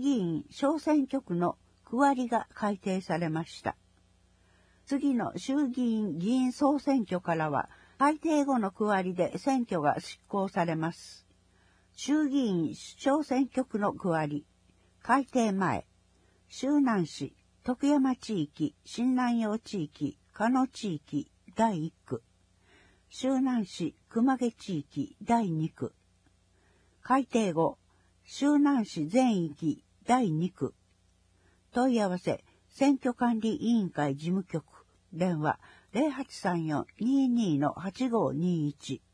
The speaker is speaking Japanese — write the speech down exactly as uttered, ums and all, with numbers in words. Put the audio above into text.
議院小選挙区の区割りが改定されました。次の衆議院議員総選挙からは、改定後の区割りで選挙が執行されます。衆議院小選挙区の区割り、改定前、周南市、徳山地域、新南陽地域、加野地域、だいいっ区、周南市、熊毛地域、だいに区、改定後、周南市全域、だいに区、問い合わせ、選挙管理委員会事務局、電話 ゼロはちさんよん にーにー はちごーにーいち